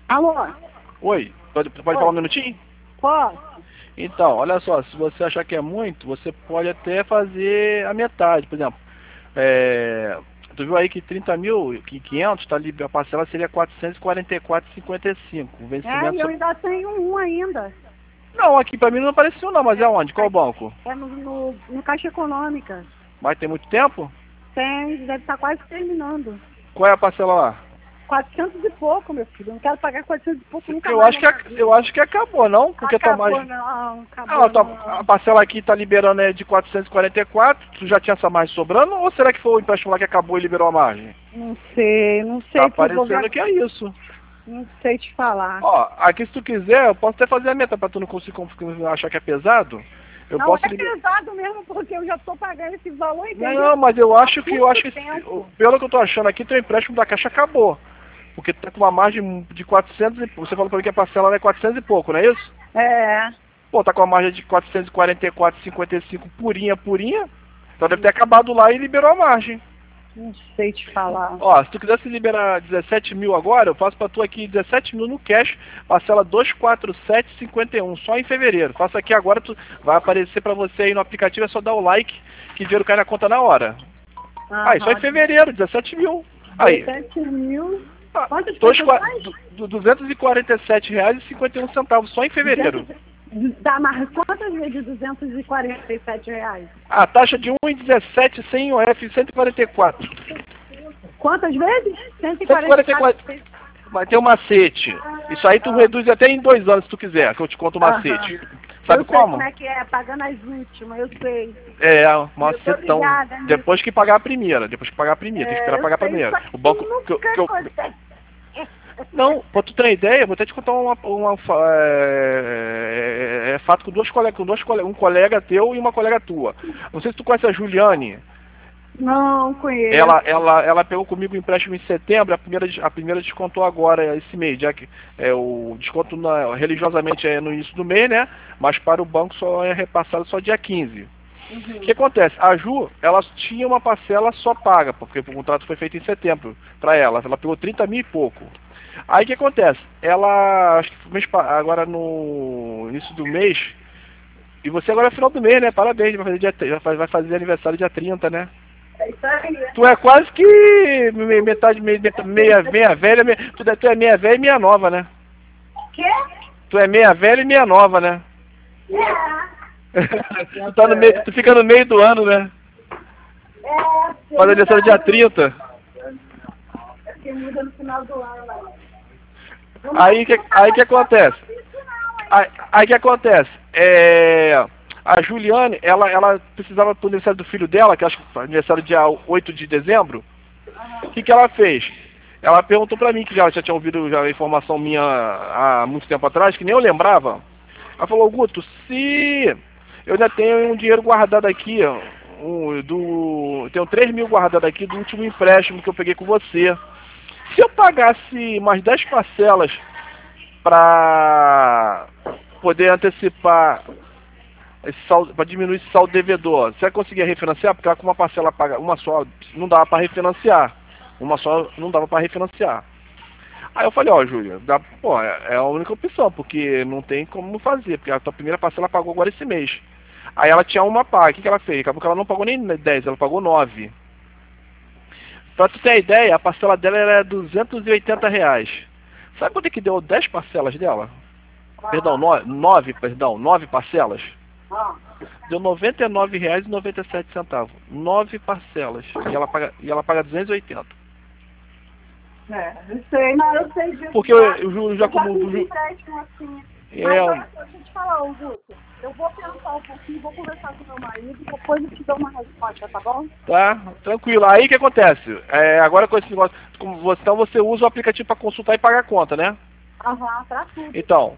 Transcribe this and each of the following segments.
Alô? Oi, pode Oi. falar um minutinho? Posso? Então, olha só, se você achar que é muito, você pode até fazer a metade, por exemplo. Tu viu aí que 30.500, tá ali, a parcela seria 444,55. O É, vencimento e só... eu ainda tenho um ainda. Não, aqui pra mim não apareceu não, mas é onde? Qual banco? É no Caixa Econômica. Vai ter muito tempo? Tem, deve estar quase terminando. Qual é a parcela lá? 400 e pouco, meu filho. Não quero pagar 400 e pouco nunca Eu mais acho na que, minha vida. eu acho que acabou, não? Porque tua Acabou margem... não, Ah, acabou a não. parcela aqui tá liberando é de 444, tu já tinha essa margem sobrando, ou será que foi o empréstimo lá que acabou e liberou a margem? Não Tá sei, vou ver, aparecendo que é isso. não sei te falar. Ó, aqui se tu quiser, eu posso até fazer a meta pra tu não conseguir achar que é pesado. Eu Não posso é pesado mesmo, porque eu já estou pagando esse valor, entendeu? Não, mas eu Há acho que muito tempo. pelo que eu tô achando aqui, teu empréstimo da Caixa acabou. Porque tá com uma margem de 400 e você falou pra mim que a parcela é 400 e pouco, não é isso? É, Pô, tá com uma margem de 444,55 purinha, purinha. Então deve ter acabado lá e liberou a margem. não sei te falar. Ó, se tu quisesse liberar 17 mil agora, eu faço pra tu aqui 17 mil no cash, parcela 247,51, só em fevereiro. Faça aqui agora, tu vai aparecer pra você aí no aplicativo, é só dar o like, que dinheiro cai na conta na hora. Aí, só em Aham, fevereiro, 17 mil. Aí, 17 mil. ah, Quantas dois, pessoas mais? R$ 247,51, só em fevereiro. 200, dá mais quantas vezes R$ 247? A taxa de 1,17 sem o F, 144. Quantas vezes? 144. 144. Vai ter um macete. Isso aí tu reduz até em 2 anos se tu quiser, que eu te conto o Aham. macete. Sabe Eu sei como como? é que é, pagando as últimas, eu sei. É, um Eu tô macetão. ligada nisso. Depois que pagar a primeira. Depois que pagar a primeira. Tem que esperar É, eu pagar a sei, primeira. só O que banco. nunca acontece. Não, pra tu ter uma ideia, vou até te contar é fato com um colega teu e uma colega tua. Não sei se tu conhece a Juliane. Não Ela, conheço. ela, ela pegou comigo o empréstimo em setembro, a primeira descontou agora esse mês, já que o desconto religiosamente é no início do mês, né? Mas para o banco só é repassado só dia 15. O que acontece? A Ju, ela tinha uma parcela só paga, porque o contrato foi feito em setembro para ela. Ela pegou 30 mil e pouco. Aí o que acontece? Ela, acho que agora no início do mês, e você agora é final do mês, né? Parabéns, vai fazer aniversário dia 30, né? É isso aí. Tu é quase que metade, meia velha, tu é meia velha e meia nova, né? Quê? Tu é meia velha e meia nova, né? É. Tu tá no meio, tu fica no meio do ano, né? Faz aniversário dia 30. Porque muda no final do ano. Aí que acontece? Aí que acontece? A Juliane, ela precisava pro aniversário do filho dela, que acho que foi aniversário dia 8 de dezembro. O que ela fez? Ela perguntou pra mim, que já tinha ouvido já a informação minha há muito tempo atrás, que nem eu lembrava. Ela falou, Guto, se eu ainda tenho um dinheiro guardado aqui, ó, tenho 3 mil guardado aqui do último empréstimo que eu peguei com você. Se eu pagasse mais 10 parcelas para poder antecipar esse saldo, para diminuir esse saldo devedor, você vai conseguir refinanciar? Porque ela com uma parcela paga, uma só, não dava para refinanciar. Uma só não dava para refinanciar. Aí eu falei, ó, Júlia, é a única opção, porque não tem como fazer, porque a tua primeira parcela pagou agora esse mês. Aí ela tinha uma paga, o que ela fez? Acabou que ela não pagou nem 10, ela pagou 9. Pra tu ter a ideia, a parcela dela era R$ 280. Sabe quanto é que deu 10 parcelas dela? Perdão, 9 parcelas. Deu R$ 99,97. 9 parcelas. E ela paga 280. Eu sei, não, eu sei disso. Porque o Ju já Eu já como. fiz empréstimo assim. Mas É, olha só, deixa eu te falar, ô Guto. Eu vou pensar um pouquinho, vou conversar com meu marido, depois eu te dou uma resposta, tá bom? tá, tranquilo. Aí o que acontece? Agora com esse negócio, então você usa o aplicativo para consultar e pagar a conta, né? Aham, pra tudo. Então,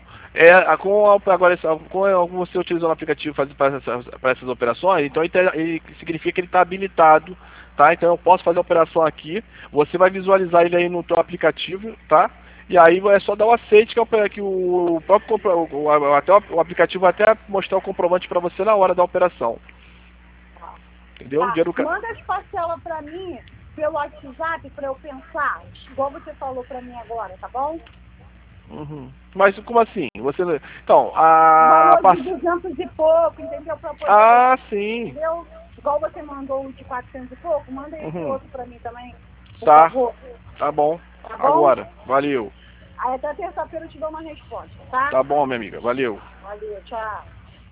com você utilizando o aplicativo para essas operações, então ele significa que ele está habilitado, tá? Então eu posso fazer a operação aqui, você vai visualizar ele aí no teu aplicativo, tá? E aí é só dar o aceite, que o próprio até o aplicativo vai até mostrar o comprovante para você na hora da operação. Entendeu? Tá, manda as parcelas pra mim pelo WhatsApp pra eu pensar, igual você falou pra mim agora, tá bom? Uhum. Mas como assim? Você... Então, a... Valor de 200 e pouco, entendeu? Pra poder, Ah, sim. entendeu? Igual você mandou o de 400 e pouco, manda esse Uhum. outro pra mim também, por Tá, favor. tá bom. Tá bom? Agora, valeu. Aí até terça-feira eu te dou uma resposta, tá? Tá bom, minha amiga, valeu. Valeu, tchau.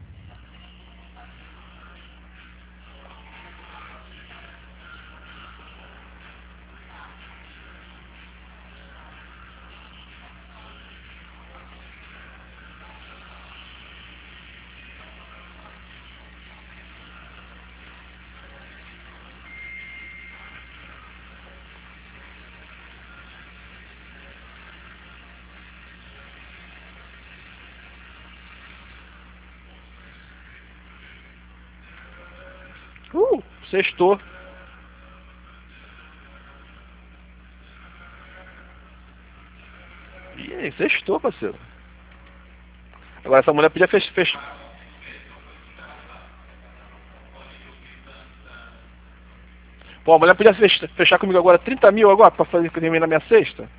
Sextou. Ih, aí, sextou, parceiro. Agora essa mulher podia fechar. Pô, a mulher podia fechar comigo agora 30 mil agora pra fazer terminar minha sexta?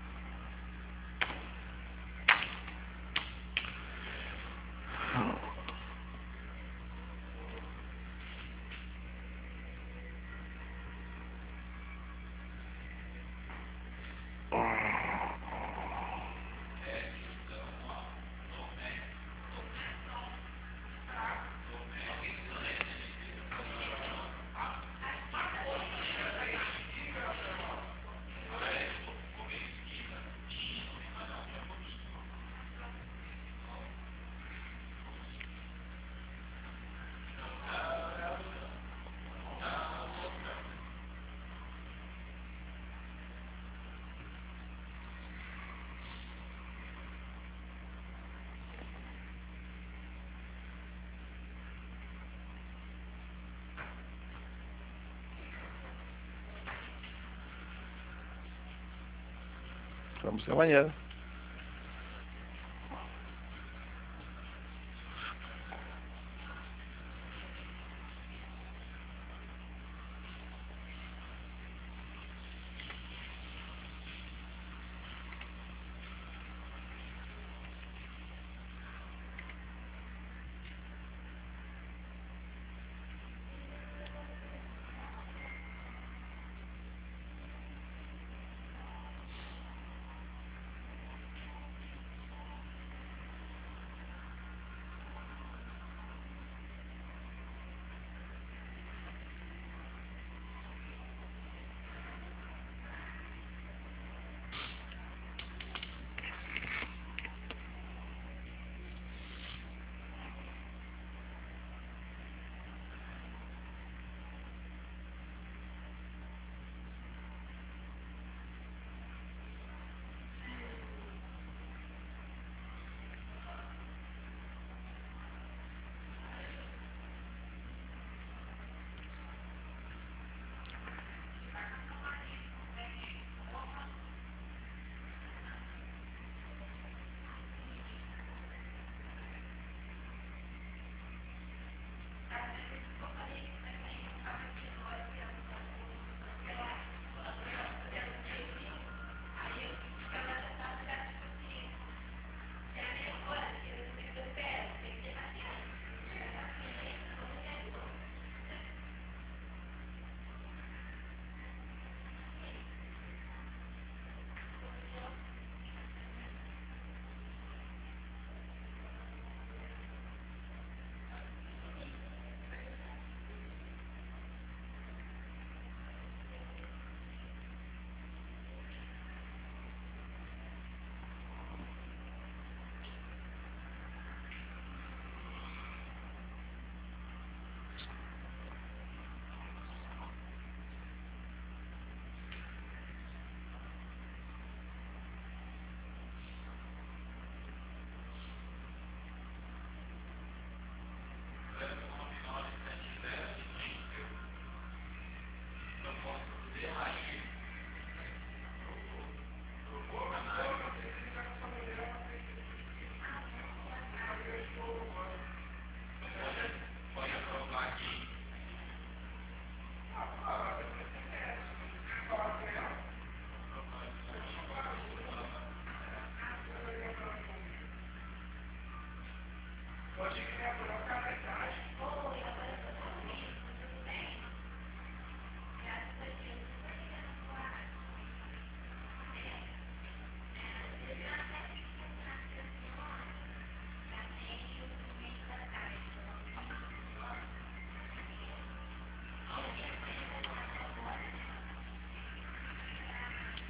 Essa música é maneira.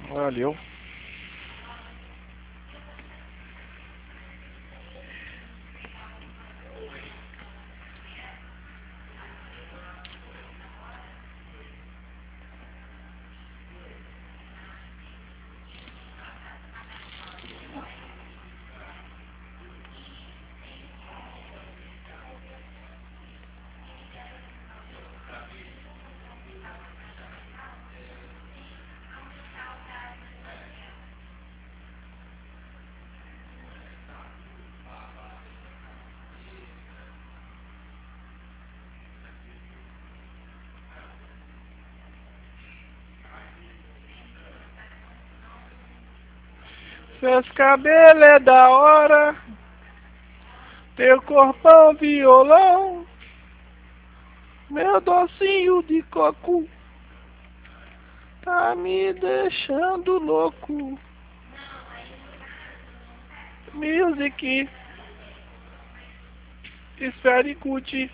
Valeu. Seus cabelos é da hora, teu corpão violão, meu docinho de coco, tá me deixando louco. Music, espere curte.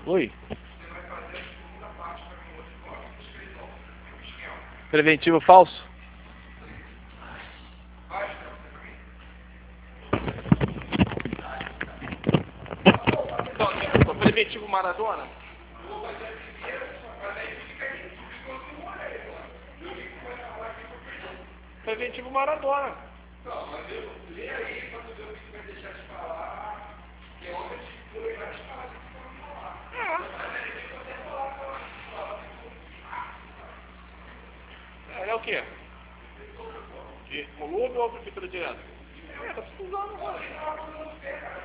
Oi. Preventivo falso? Preventivo Maradona? Preventivo Maradona. É o quê? De volume ou prefeitura direta? Tá precisando, mano.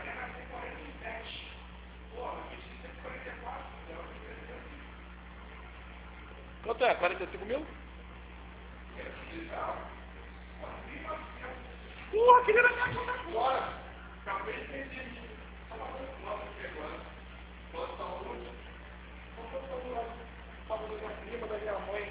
Quanto é? 45 mil? Aquele era minha conta agora. Acabei de vender. Da prima da minha mãe.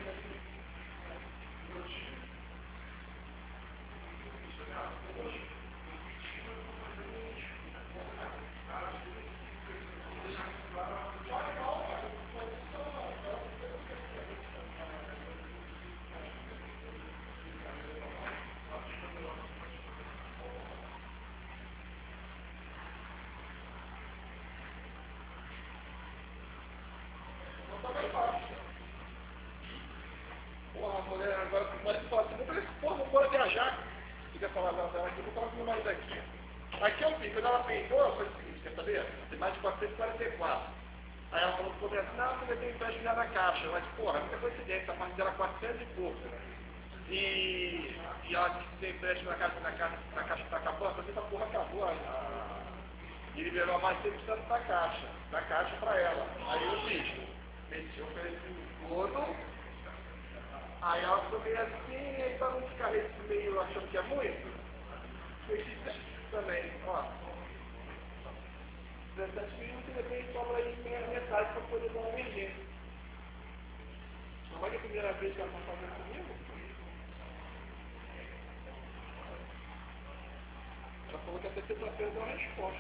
Porra, a mulher agora, o marido fala assim, porra, bora viajar. Fica falando aqui, vou falar com meu marido aqui. Aqui eu fico, quando ela peidou, foi o seguinte, quer saber? Tem mais de 444. Aí ela falou que começa, não, você tem empréstimo já na caixa. Mas, porra, muita coincidência, a parte dela é 400 e pouco. E ela disse que tem empréstimo na caixa que tá acabando, mas essa porra acabou. E liberou mais 100% da caixa pra ela. Aí eu fiz, meti o preço todo. Aí ela ficou meio assim, pra não ficar meio achando que é muito, eu fiz também, ó. 17 mil, de repente sobra aí metade pra poder dar uma emergência. Não vai que é a primeira vez que ela tá fazendo comigo? Ela falou que até sexta-feira deu uma resposta.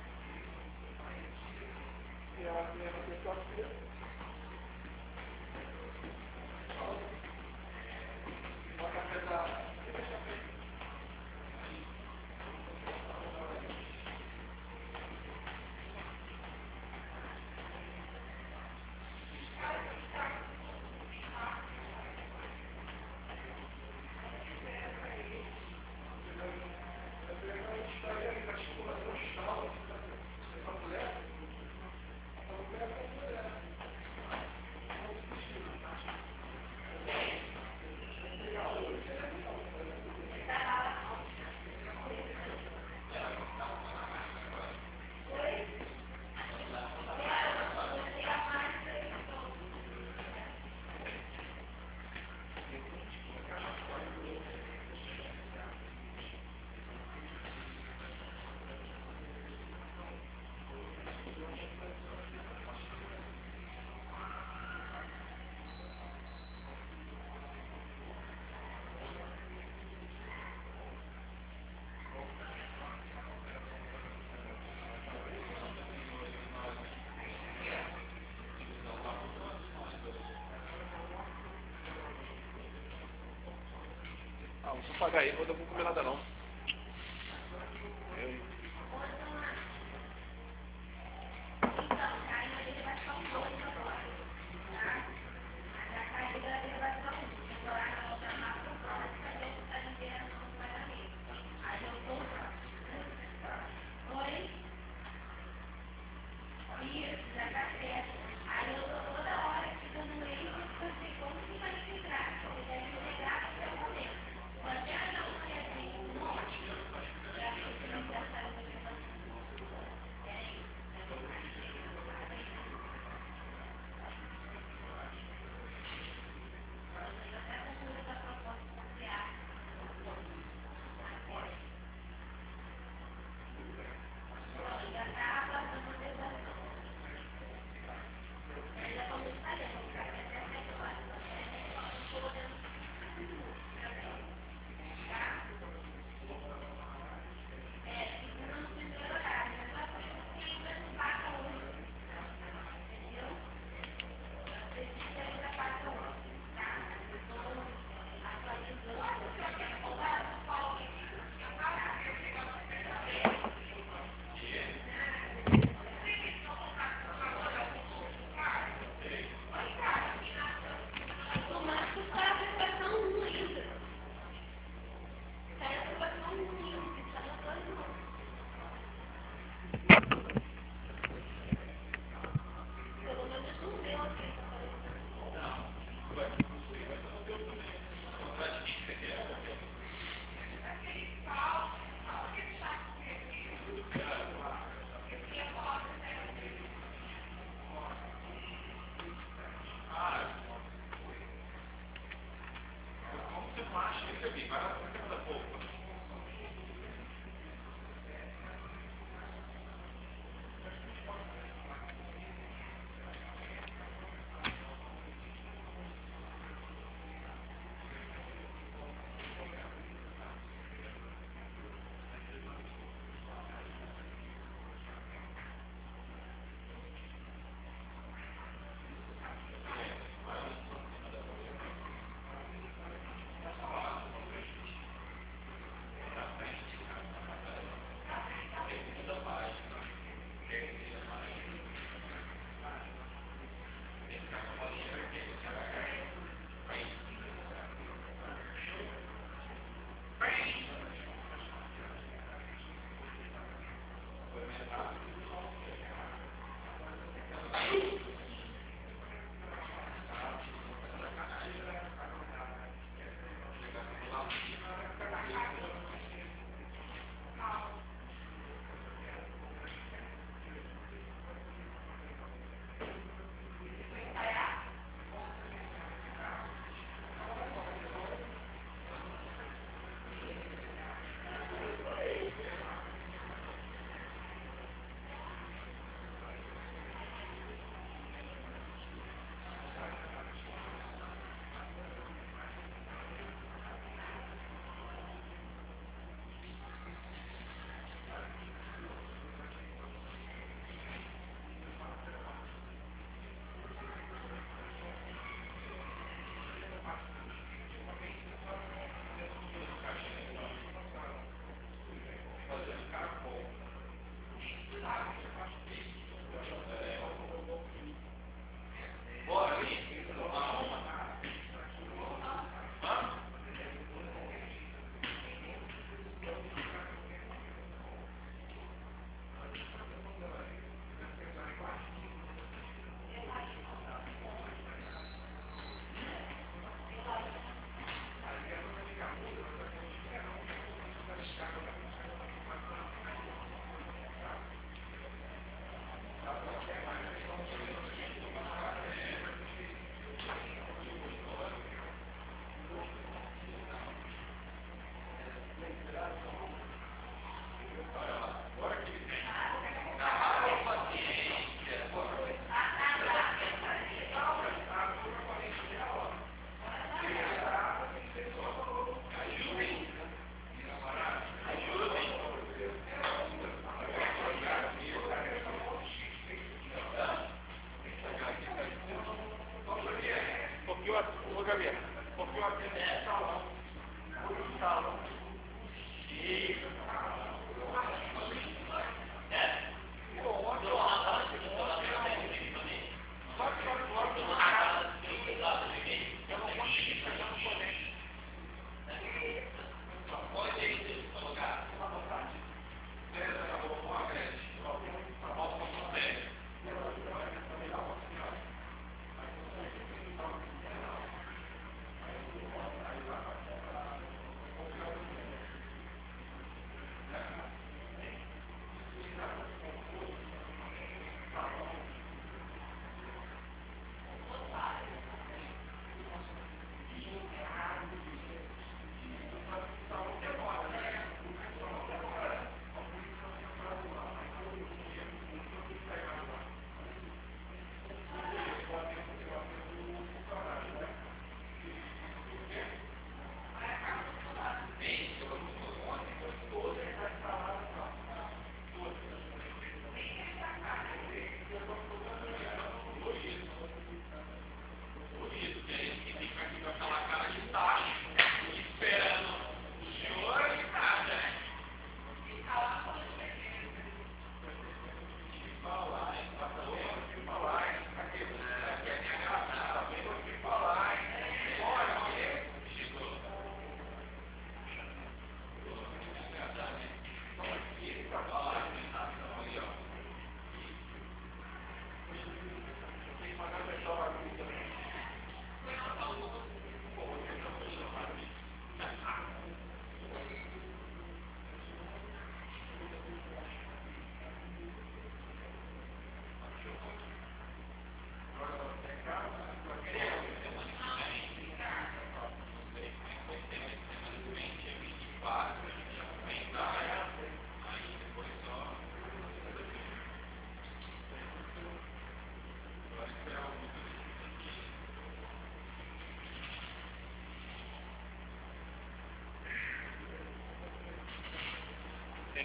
E ela vinha na sexta-feira. Ela tá pesada. Ah, não vou pagar aí, eu não vou comer nada não.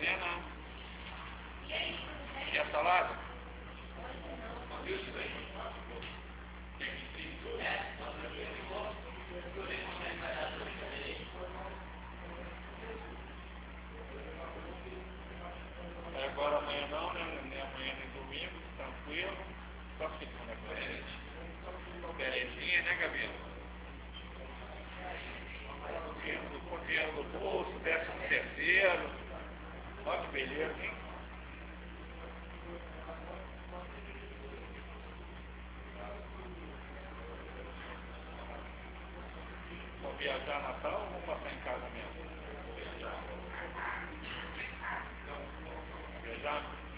Filé não. E a salada? Agora amanhã não, né? Amanhã nem domingo, tranquilo. Só segunda-feira. Berezinha, né, Gabriel? Com dinheiro no bolso, 13º. Olha que beleza, hein? Vou viajar Natal ou vou passar em casa mesmo? Viajar?